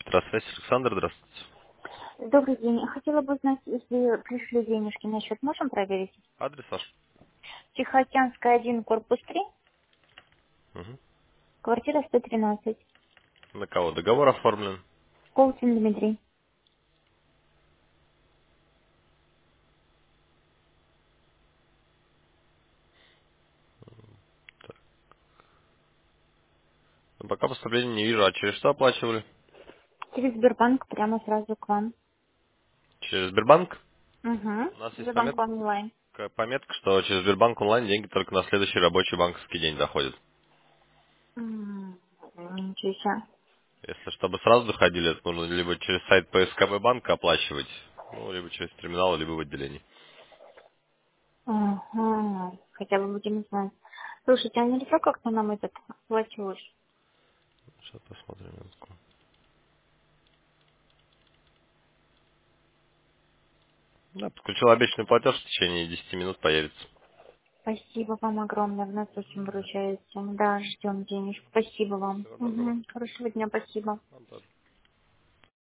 Здравствуйте, Александр, здравствуйте. Добрый день. Хотела бы узнать, если пришли денежки на счет, можем проверить? Адрес ваш? Тихоокеанская, 1, корпус 3, Мгм. квартира 113. На кого договор оформлен? Колтин Дмитрий. Ну, пока поступления не вижу. А через что оплачивали? Через Сбербанк прямо сразу к вам. Через Сбербанк? Угу. У нас есть Сбербанк онлайн. пометка, что через Сбербанк онлайн деньги только на следующий рабочий банковский день доходят. Ничего себе. Если чтобы сразу доходили, это нужно либо через сайт ПСКБ банка оплачивать, ну, либо через терминал, либо в отделении. Ага. Хотя бы будем знать. Слушайте, а нельзя как-то нам этот платеж? Сейчас посмотрим. минутку. Да, подключил обещанный платеж, в течение 10 минут появится. Спасибо вам огромное, в нас очень выручаете. Да, ждем денежку. Спасибо вам. Всего доброго. Угу. Хорошего дня, спасибо. Вам тоже.